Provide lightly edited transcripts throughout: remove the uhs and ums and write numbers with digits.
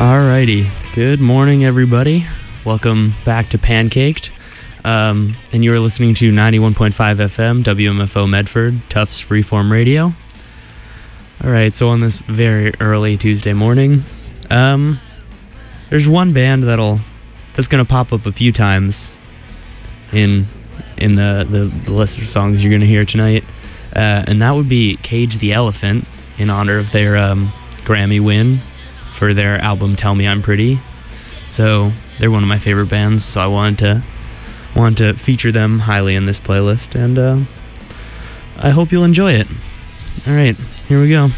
Alrighty, good morning everybody. Welcome back to Pancaked. And you are listening to 91.5 FM, WMFO Medford, Tufts Freeform Radio. Alright, so on this very early Tuesday morning, there's one band that's gonna pop up a few times in the list of songs you're gonna hear tonight. And that would be Cage the Elephant, in honor of their Grammy win for their album Tell Me I'm Pretty. So they're one of my favorite bands, so I wanted to feature them highly in this playlist, and I hope you'll enjoy it. Alright, here we go.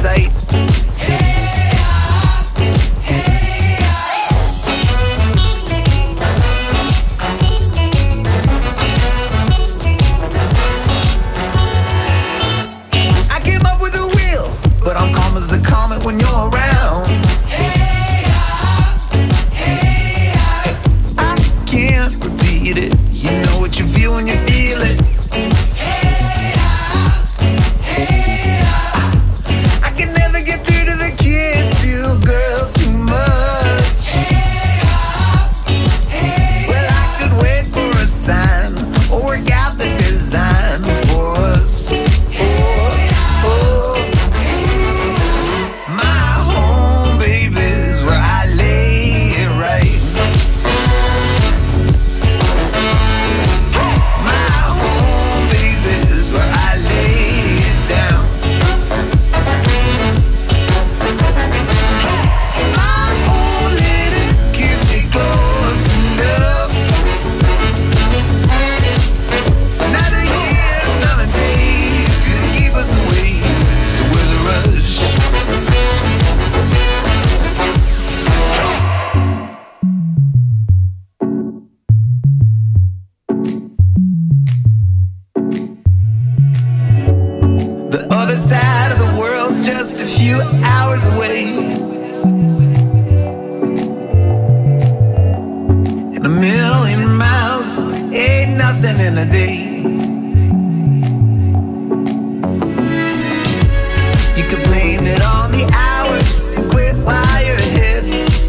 sight. I came up with a wheel, but I'm calm as a comet when you're around. I can't repeat it. You know what you feel when you feel it. I can never get through to the kids, you girls too much. Well, I could wait for a sign or work out the design for us. My home, baby, is where I lay it right. My home, baby, is where I lay it down. My old lady keeps me close enough. Another year, another day, couldn't keep us away. So where's the rush? The other side of the world's just a few hours away. And a million miles ain't nothing in a day. You could blame it on the hours and quit while you're ahead.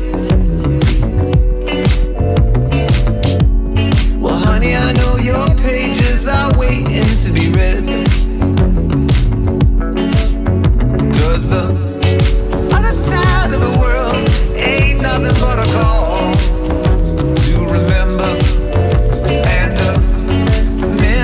Well, honey, I know your pages are waiting to be read. 'Cause the other side of the world ain't nothing but a call to remember and a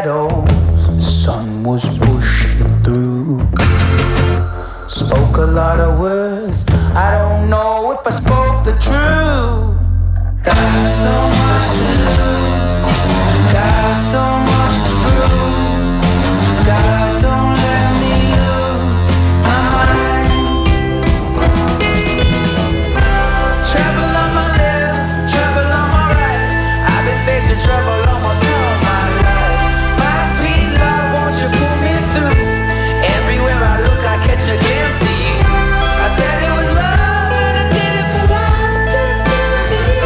shadows, the sun was pushing through. Spoke a lot of words, I don't know if I spoke the truth. Got so much to lose, got so much to prove. God, don't let me lose my mind. Trouble on my left, trouble on my right. I've been facing trouble almost all my life. My sweet love, won't you pull me through? Everywhere I look, I catch a glimpse of you. I said it was love, and I did it for love, I did it for you.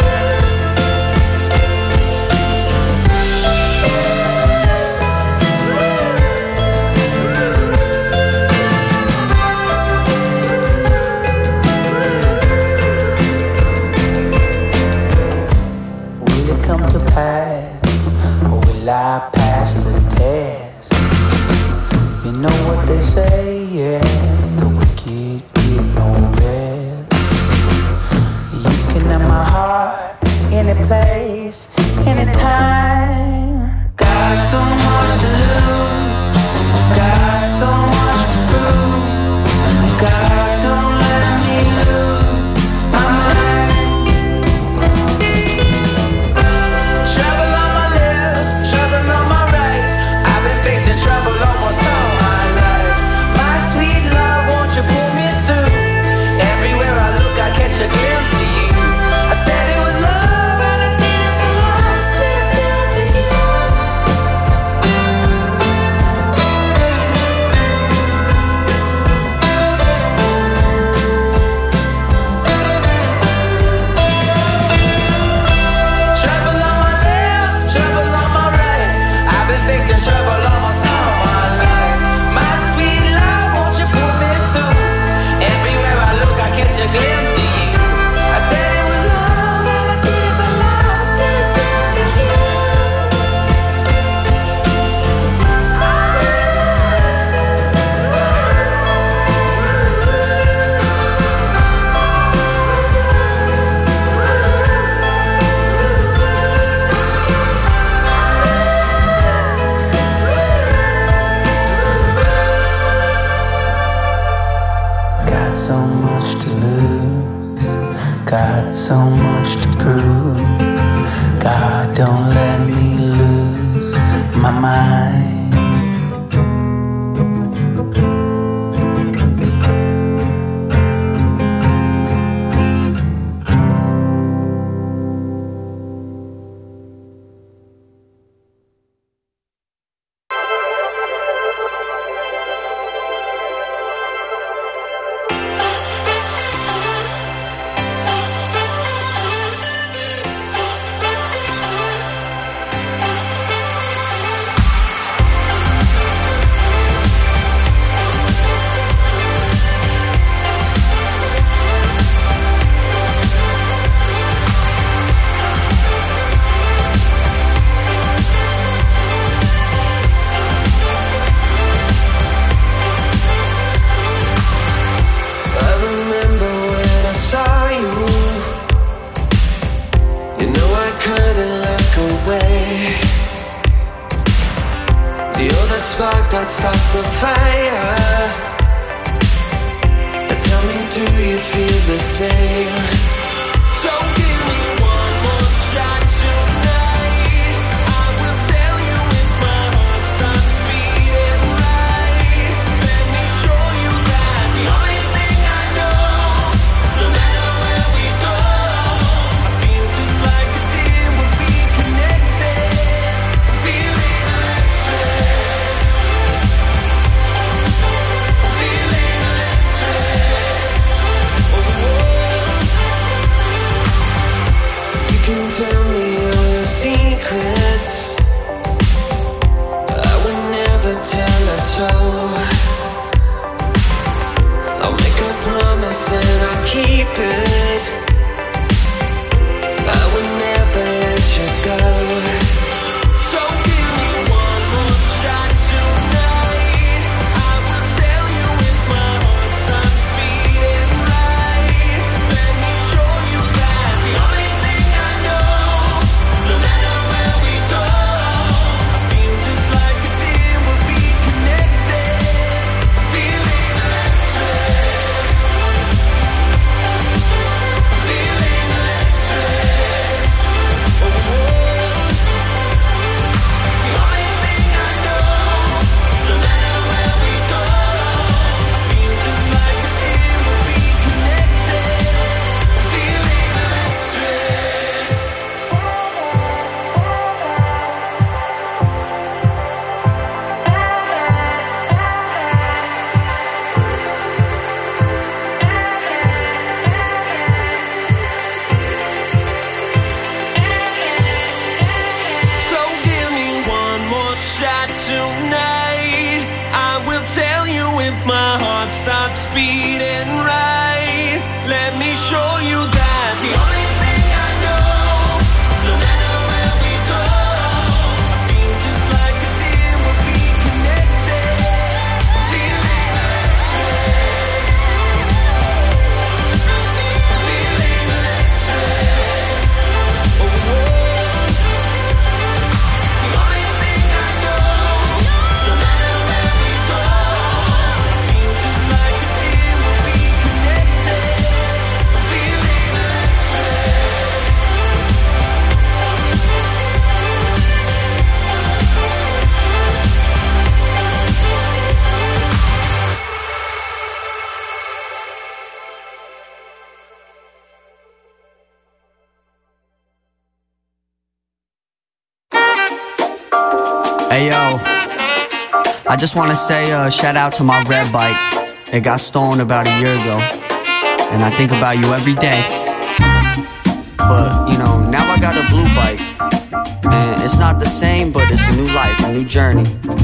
Will it come to pass, or will I pass the test? You know what they say, yeah, the wicked get no rest. You can have my heart, any place, anytime. Got so much to lose, got so much to prove. God, don't let me lose my mind. Trouble on my left, trouble on my right. I've been facing trouble almost all my life. My sweet love, won't you pull me through? Everywhere I look, I catch a glimpse of you. I said it was love, and I did it for love, did it for you. Trouble on my left, trouble on my right. I've been facing trouble almost all my life. My sweet love, won't you pull me through? Everywhere I look, I catch a glimpse of you. I said it was love, and I did it for love, I did it for you. Got so much to lose, got so much to prove. God, don't let me lose my mind. I remember when I saw you. You know I couldn't look away. You're the spark that starts the fire. Tell me, do you feel the same? So give me one more shot tonight. I will tell you if my heart stops beating right. Let me show you that the only thing I know, no matter where we go, I feel just like a team when we connected. Feeling electric. Feeling electric. Oh, you can tell me all your secrets. I would never tell a soul. I'll make a promise and I'll keep it. I would never let you go. So give me one more shot tonight. I will tell you if my heart stops beating right. Let me show you that the only thing I know, no matter where we go, I feel just like shot tonight. I will tell you if my heart stops beating right. Let me show you that the only thing I know, no matter where we go, I feel just like a team, we'll be connected. Feeling electric. Feeling electric. Oh, oh. The only thing I know, no matter where we go, I feel just like a team, we'll be connected. Feeling electric. Hey yo, I just wanna say shout out to my red bike. It got stolen about a year ago, and I think about you every day. But you know, now I got a blue bike, and it's not the same, but it's a new life, a new journey.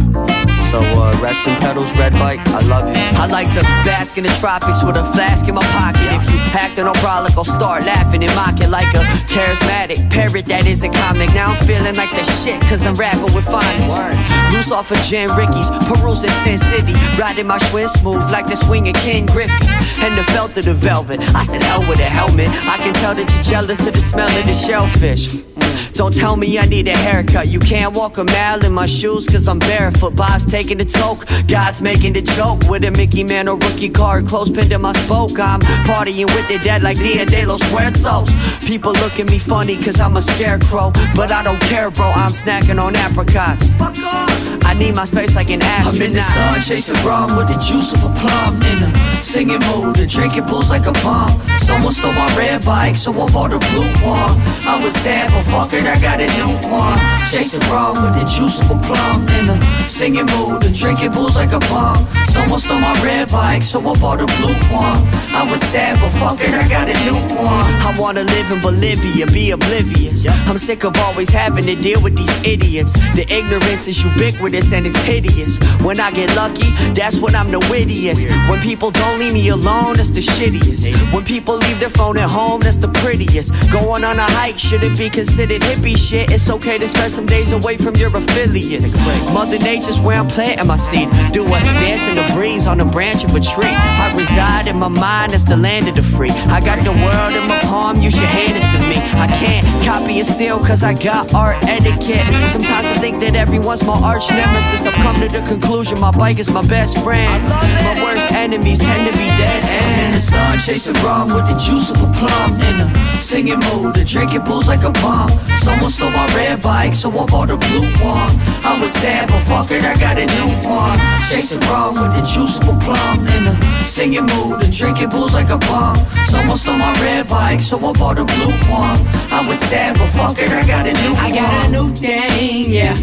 So rest in pedals, red bike, I love you. I like to bask in the tropics with a flask in my pocket. If you acting no prolic, I'll start laughing and mocking like a charismatic parrot that isn't comic. Now I'm feeling like the shit, cause I'm rapping with finest. Loose off of Jan Ricky's, perusing Sin City, riding my Schwinn smooth like the swing of King Griffey. And the felt of the velvet, I said hell with a helmet. I can tell that you're jealous of the smell of the shellfish. Don't tell me I need a haircut. You can't walk a mile in my shoes cause I'm barefoot. Bob's taking the toke, God's making the joke. With a Mickey Mantle rookie card, close pinned in my spoke. I'm partying with the dead like Dia de los Muertos. People look at me funny cause I'm a scarecrow, but I don't care bro, I'm snacking on apricots. Fuck off. I need my space like an astronaut. I'm in the sun chasing rum with the juice of a plum. In a singing mood and drinking booze like a bomb. Someone stole my red bike so I bought a blue one. I was sad but fuck it, I got a new one. Chasing rum with the juice of a plum. In a singing mood and drinking booze like a bomb. Someone stole my red bike so I bought a blue one. I was sad but fuck it, I got a new one. I wanna live in Bolivia, be oblivious. I'm sick of always having to deal with these idiots. The ignorance is ubiquitous and it's hideous. When I get lucky, that's when I'm the wittiest. When people don't leave me alone, that's the shittiest. When people leave their phone at home, that's the prettiest. Going on a hike, should it be considered hippie shit? It's okay to spend some days away from your affiliates. Mother Nature's where I'm planting my seed. Do a dance in the breeze on the branch of a tree. I reside in my mind, that's the land of the free. I got the world in my palm, you should hand it to me. I can't copy and steal cause I got art etiquette. Sometimes I think that everyone's my arch nemesis. I've come to the conclusion my bike is my best friend. My worst enemies tend to be dead ends. In the sun chasing rum with the juice of a plum. In a singing mood and drinking booze like a bomb. Someone stole my red bike so I bought a blue one. I was sad but fuck it, I got a new one. Chasing rum with the juice of a plum. In a singing mood and drinking booze like a bomb. Someone stole my red bike so I bought a blue one. I was sad but fuck it, I got a new one. I got a new thing, yeah.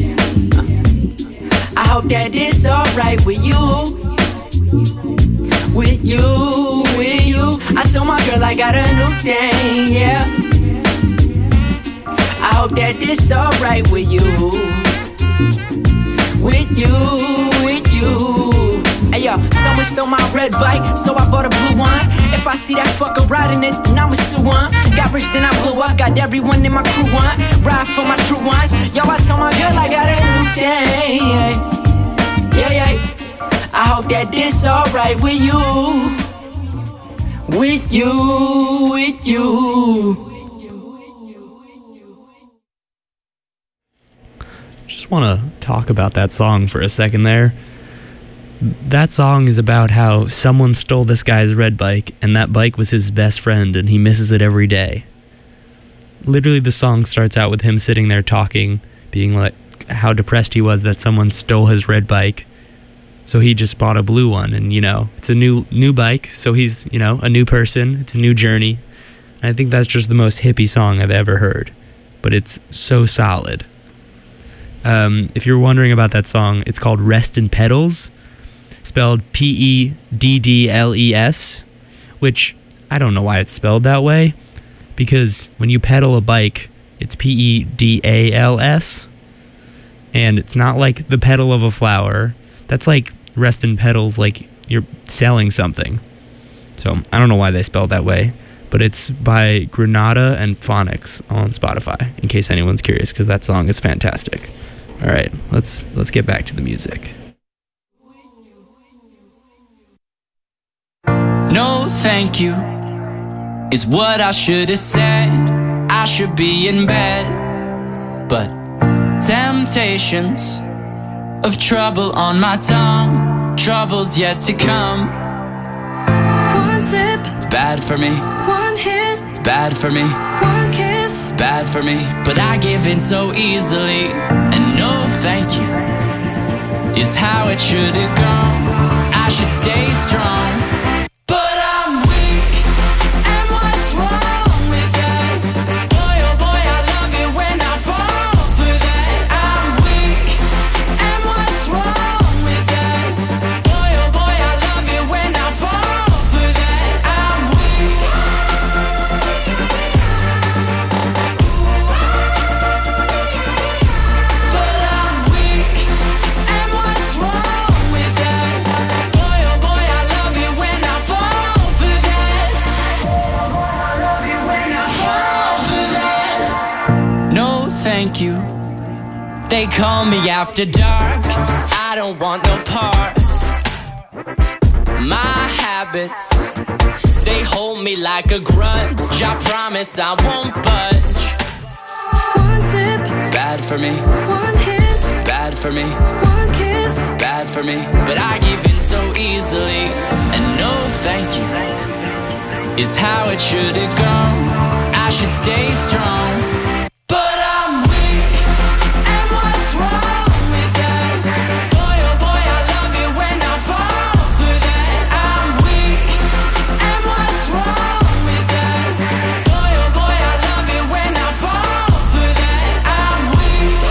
I hope that it's alright with you. With you, with you. I told my girl I got a new thing, yeah. I hope that it's alright with you. With you, with you. Hey yo, someone stole my red bike, so I bought a blue one. If I see that fucker riding it, then I'ma sue one. Got rich, then I blew up, got everyone in my crew on. Ride for my true ones. Yo, I told my girl I got a new thing, yeah, yeah. I hope that this alright with you. With you, with you. Just want to talk about that song for a second there. That song is about how someone stole this guy's red bike, and that bike was his best friend, and he misses it every day. Literally, the song starts out with him sitting there talking, being like how depressed he was that someone stole his red bike. So he just bought a blue one, and you know, it's a new bike, so he's, you know, a new person, it's a new journey. And I think that's just the most hippie song I've ever heard, but it's so solid. If you're wondering about that song, it's called Rest in Pedals, spelled Peddles, which I don't know why it's spelled that way, because when you pedal a bike, it's Pedals. And it's not like the petal of a flower. That's like Reston Petals, like you're selling something. So I don't know why they spelled that way, but it's by Granada and Phonics on Spotify, in case anyone's curious, because that song is fantastic. All right, let's get back to the music. No, thank you is what I should have said. I should be in bed, but temptations of trouble on my tongue, trouble's yet to come. One sip, Bad for me, one hit, bad for me, one kiss. bad for me. But I give in so easily, and no thank you is how it should have gone. I should stay strong, but I'm weak, and what's wrong with that? Boy, oh boy, I love it when I fall for that. I'm weak, and what's wrong with that? Boy, oh boy, I love it when I fall for that. I'm weak. But I'm weak, and what's wrong with that? Boy, oh boy, I love it when I fall for that. No, thank you. They call me after dark. I don't want no part. My habits, they hold me like a grudge. I promise I won't budge. One sip, Bad for me, one hit, bad for me, one kiss. bad for me. But I give in so easily, and no thank you is how it should have gone. I should stay strong, but I'm weak, and what's wrong with that? Boy, oh boy, I love it when I fall for that. I'm weak, and what's wrong with that? Boy, oh boy, I love it when I fall for that. I'm weak.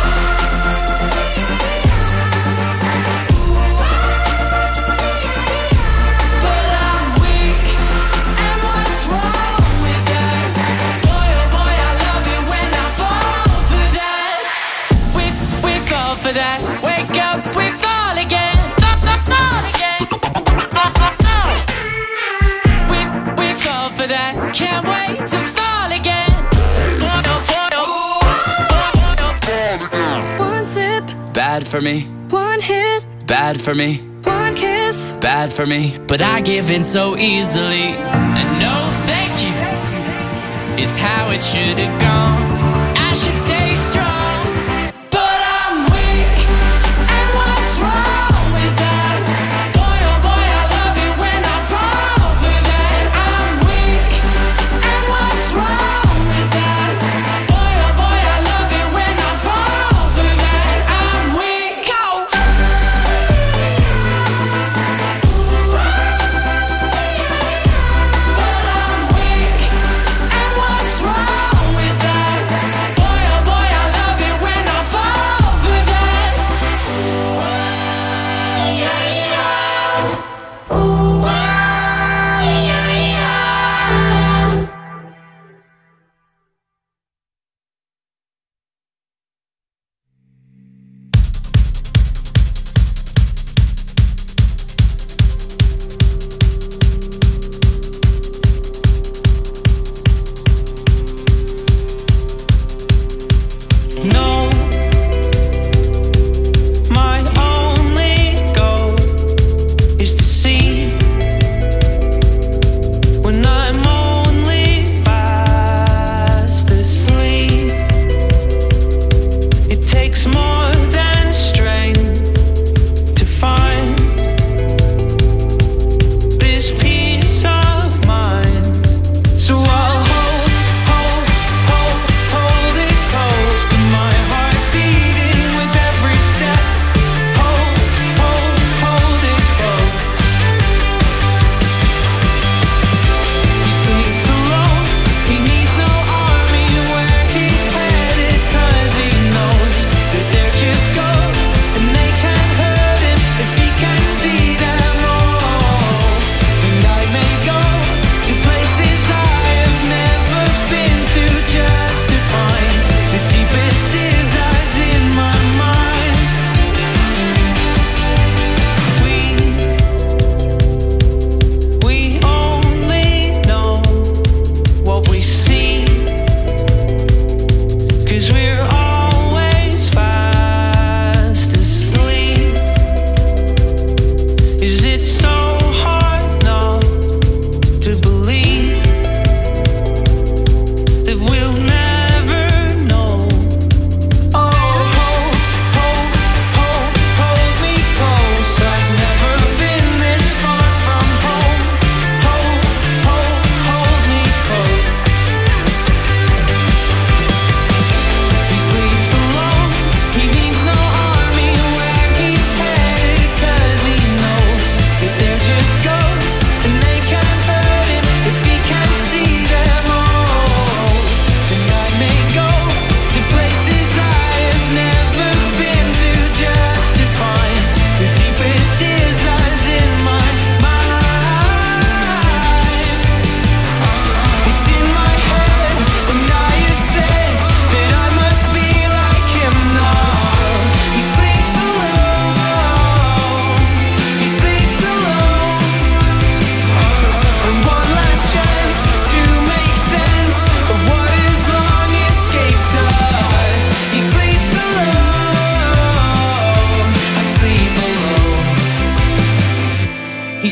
But I'm weak, and what's wrong with that? Boy, oh boy, I love it when I fall for that. We fall for that. Wake up, we fall again. Fall again. We fall for that. Can't wait to fall again. One sip, Bad for me, one hit, bad for me, one kiss. bad for me. But I give in so easily, and no thank you is how it should have gone. I should stay strong, but I'm weak, and what's wrong with that? Boy, oh boy, I love it when I fall for that. I'm weak, and what's wrong with that? Boy, oh boy, I love it when I fall for that. I'm weak. But I'm weak, and what's wrong with that?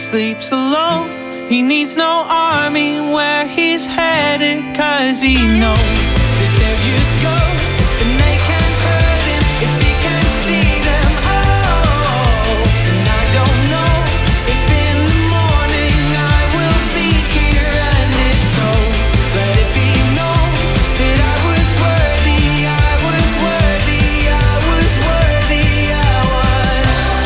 sleeps alone. He needs no army where he's headed, 'cause he knows that they're just ghosts and they can't hurt him if he can see them. Oh, and I don't know if in the morning I will be here, and if so, let it be known that I was worthy, I was worthy, I was worthy, I was.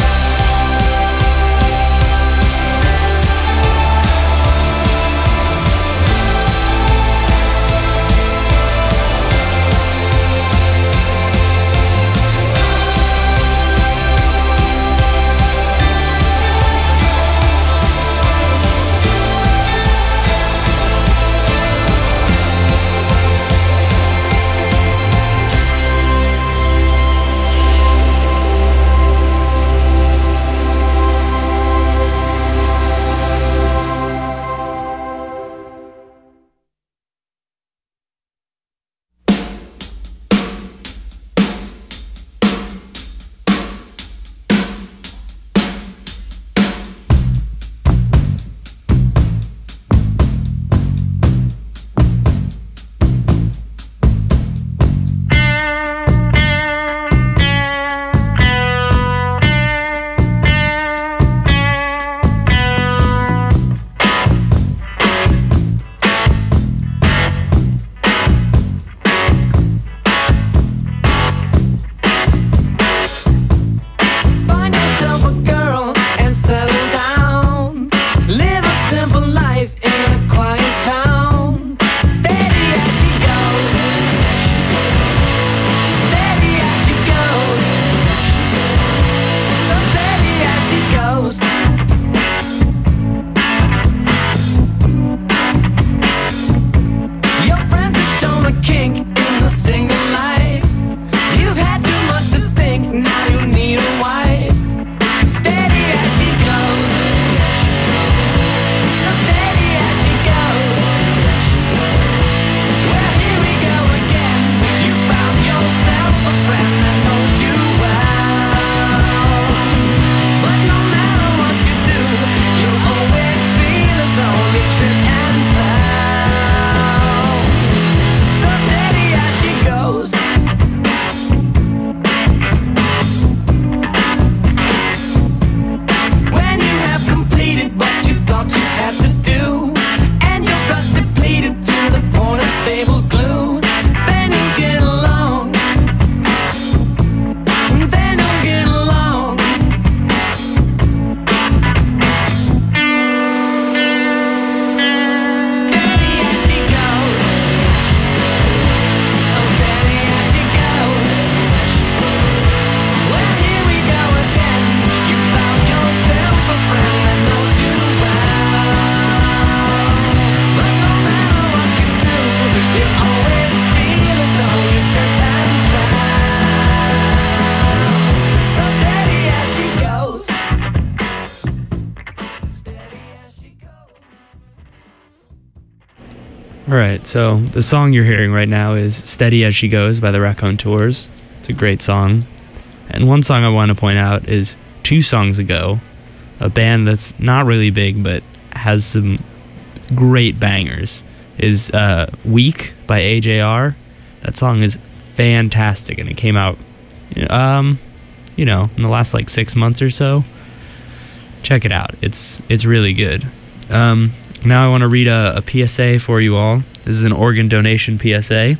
Find yourself a girl and settle down. Live a simple life in a quiet town. Steady as she goes. Steady as she goes. So steady as she goes. Your friends have shown a kink in the single life. You've had too much to think, now you need a wife. Steady as she goes. So steady as she goes. Well, here we go again. You found yourself a friend that knows you well. But no matter what you do, you'll always feel as though you tripped and fell. So steady as she goes. When you have completed what you thought you had to do, and your blood's depleted to the point of stable glue, then you'll get along. Then you'll get along. Steady as she goes. So steady as she goes. Well, here we go again. You found yourself a friend that knows you well. But no matter what you do, you always feel as though you tripped and fell. So steady as she goes. Steady as she goes. All right, so the song you're hearing right now is Steady As She Goes by the Raconteurs. It's a great song. And one song I want to point out is 2 songs ago, a band that's not really big but has some great bangers, is Weak by AJR. That song is fantastic, and it came out, in the last like 6 months or so. Check it out. It's really good. Now I want to read a PSA for you all. This is an organ donation PSA.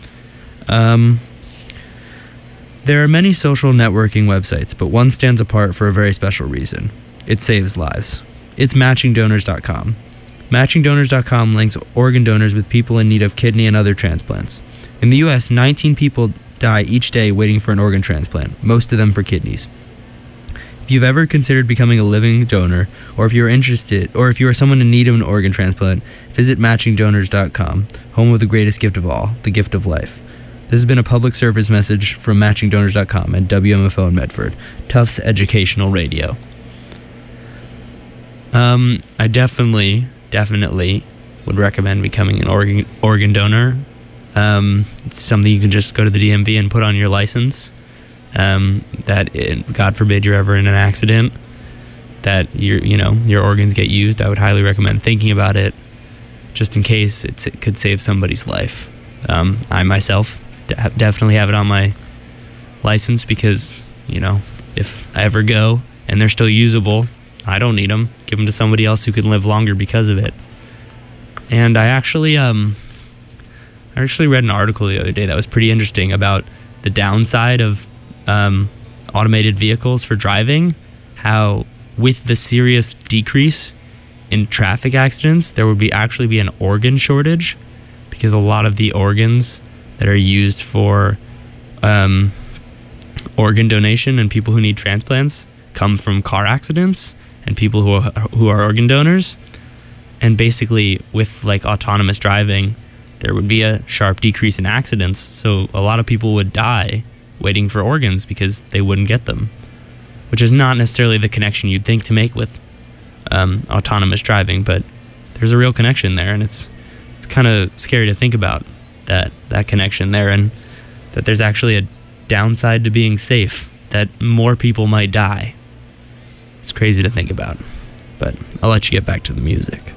There are many social networking websites, but one stands apart for a very special reason. It saves lives. It's MatchingDonors.com. MatchingDonors.com links organ donors with people in need of kidney and other transplants. In the U.S., 19 people die each day waiting for an organ transplant, most of them for kidneys. If you've ever considered becoming a living donor, or if you're interested, or if you are someone in need of an organ transplant, visit MatchingDonors.com, home of the greatest gift of all, the gift of life. This has been a public service message from MatchingDonors.com and WMFO in Medford, Tufts Educational Radio. I definitely would recommend becoming an organ donor. It's something you can just go to the DMV and put on your license. God forbid you're ever in an accident. that your organs get used, I would highly recommend thinking about it, just in case it could save somebody's life. I myself definitely have it on my license because, if I ever go and they're still usable, I don't need them. Give them to somebody else who can live longer because of it. And I actually read an article the other day that was pretty interesting about the downside of automated vehicles for driving, how with the serious decrease in traffic accidents, there would actually be an organ shortage, because a lot of the organs that are used for organ donation and people who need transplants come from car accidents and people who are organ donors. And basically with like autonomous driving, there would be a sharp decrease in accidents, so a lot of people would die waiting for organs because they wouldn't get them, which is not necessarily the connection you'd think to make with autonomous driving, but there's a real connection there, and it's kind of scary to think about that connection there, and that there's actually a downside to being safe, that more people might die. It's crazy to think about, but I'll let you get back to the music.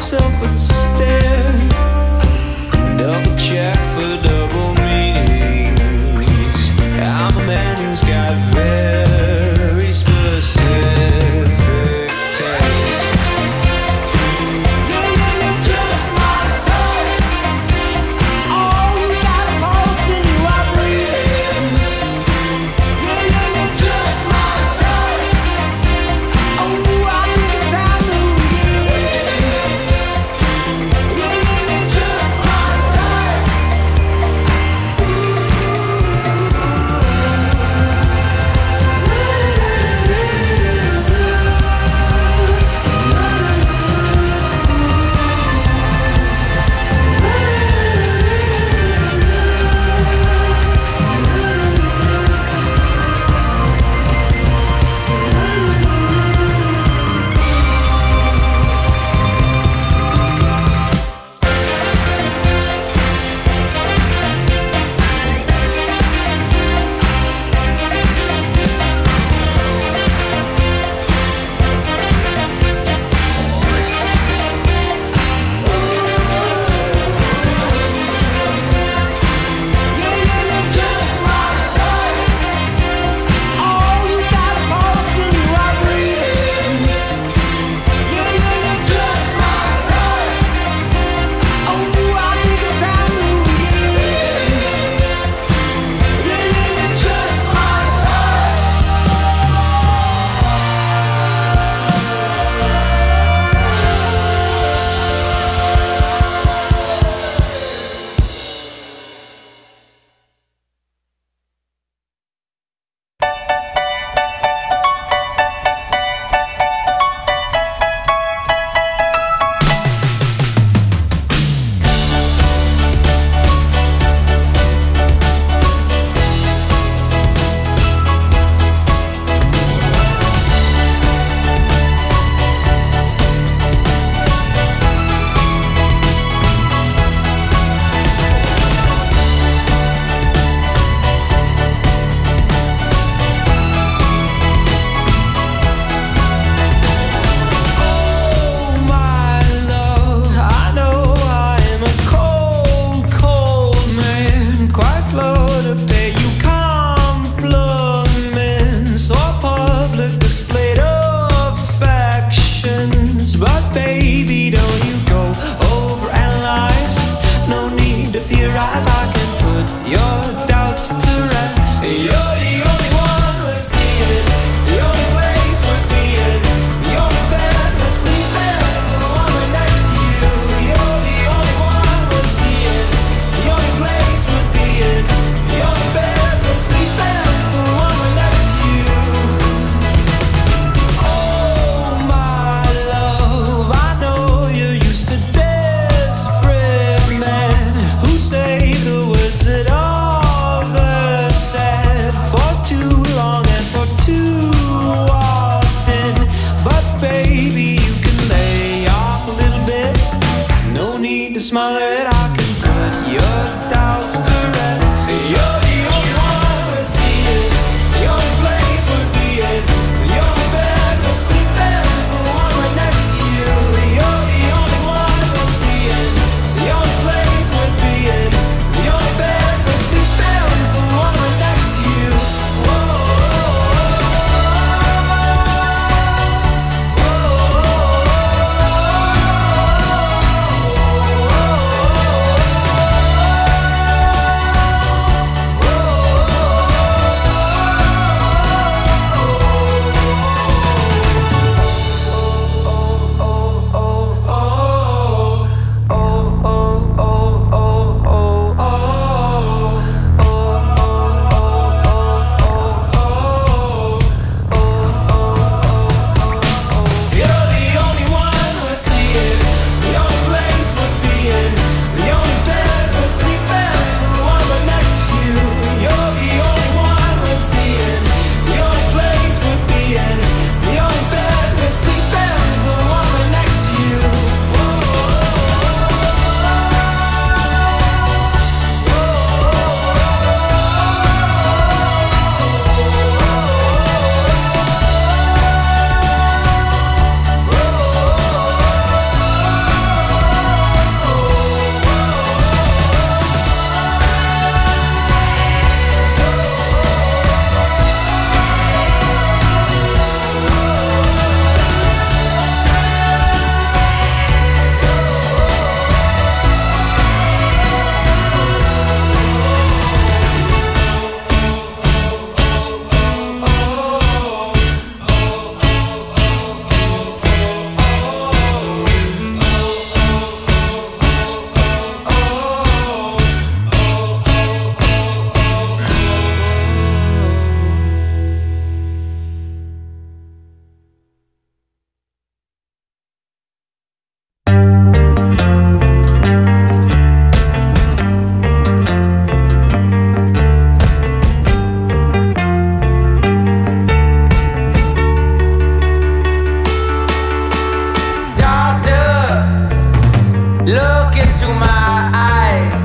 myself but stare. Double check for double meanings. I'm a man who's got very specific taste. You're just my type. Oh, you got a pulse and you are breathing. You're just my type. Oh, I think it's time to begin. You're just my type. Look into my eyes.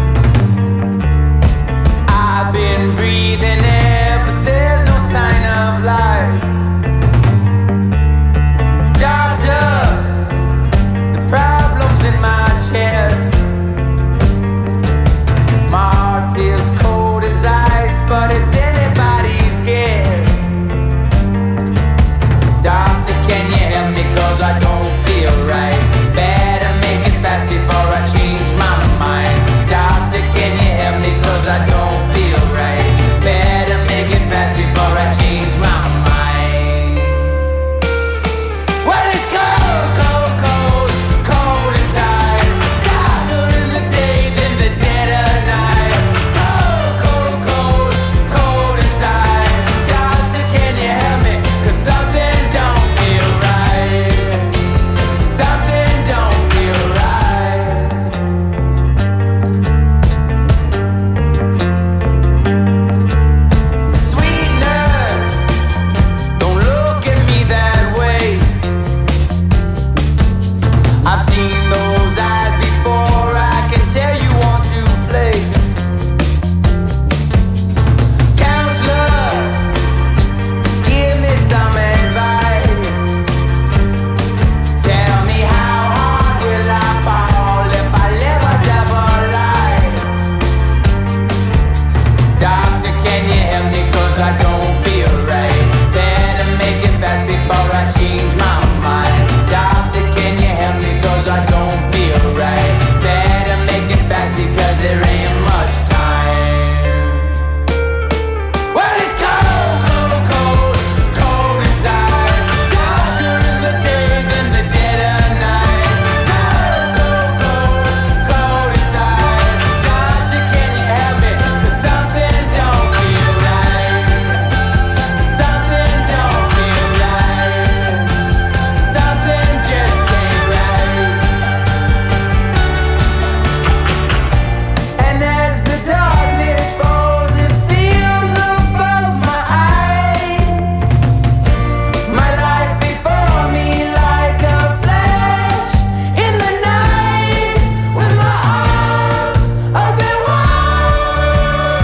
I've been breathing air, but there's no sign of life. Doctor, the problem's in my chest. My heart feels cold as ice, but it's anybody's guess. Doctor, can you help me? 'Cause I don't feel right. Better make it fast before I change my mind. Doctor, can you help me? 'Cause I don't feel right. Better make it fast before I change my mind. Well, it's cold, cold, cold, cold inside. Darker in the day than the dead of night. Cold, cold, cold, cold inside. Doctor, can you help me? 'Cause something don't feel right. Something don't feel right. Sweet nurse, don't look at me that way. I've seen those eyes before, I can tell you want to play. Counselor, give me some advice. Tell me how hard will I fall if I live a double life. Doctor, can you help me? 'Cause I don't feel right. Better make it fast before I change my mind. Doctor, can you help me? 'Cause I don't feel right. Better make it fast because there ain't much time. Well, it's cold, cold, cold, cold inside. Darker in the day than the dead of night. Cold, cold, cold, cold inside. Doctor, can you help me? 'Cause something don't feel right. Something don't feel right. Something just ain't right. And as the darkness falls, it feels above my eyes. My life before me like a flash in the night, with my arms open wide.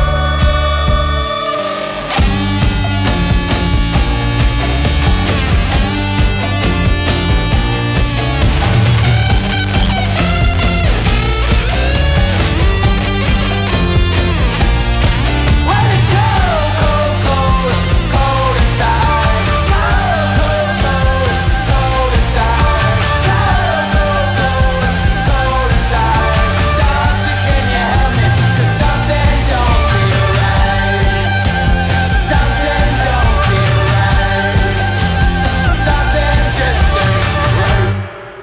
Well, it's cold, cold, cold, cold inside. Cold, cold, cold, cold inside. Cold, cold, cold, cold inside. Doctor, can you help me? 'Cause something don't feel right. Something don't feel right. Something just ain't right.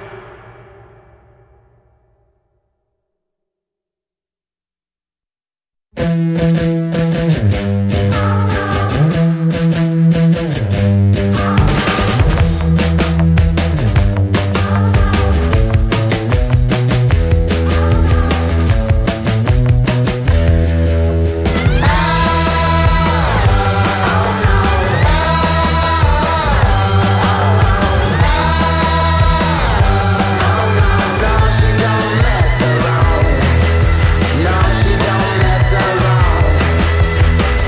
No, she don't mess around. No, she don't mess around.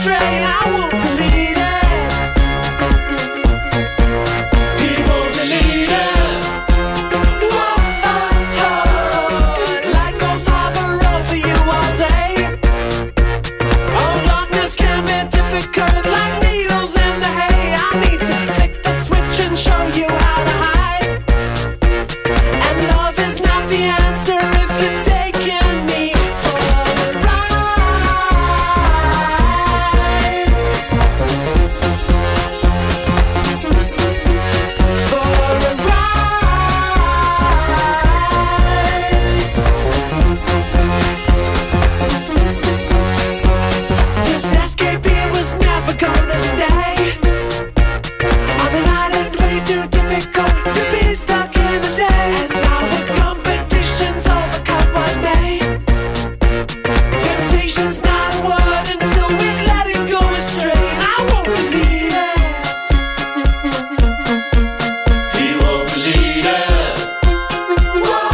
astray. I won't delete it. He won't delete it. Whoa, light bulbs hover over you all day. Oh, darkness can be difficult, like needles in the hay. I need to flick the switch and show you how to hide. And love is not the answer if you're taking me for a ride. For a ride. This escapee was never gonna stay. On an island way too typical to be stuck in a day. And now the competition's overcome one day. Temptation's not a word until we've let it go astray. And I won't believe it. He won't believe it. Whoa,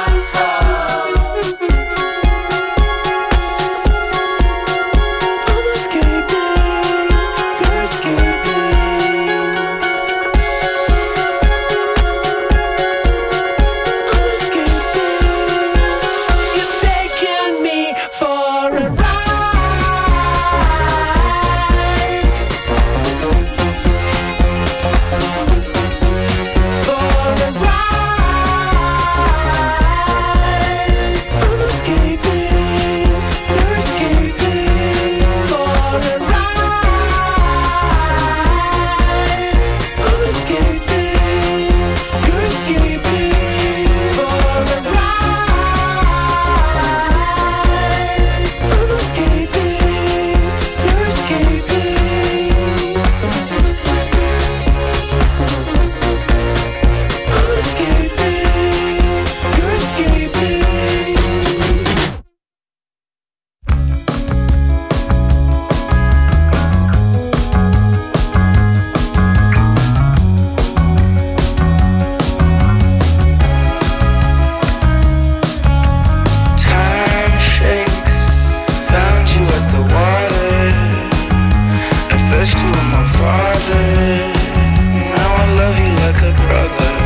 I'm escaping. You're escaping. I'm escaping. You're taking me for a ride. For a ride. I'm escaping. You're escaping. For a ride. I'm escaping. You're escaping. For a ride. I'm escaping. You're escaping. I'm escaping. You're escaping. Time shakes, found you at the water. At first you were my father, now I love you like a brother.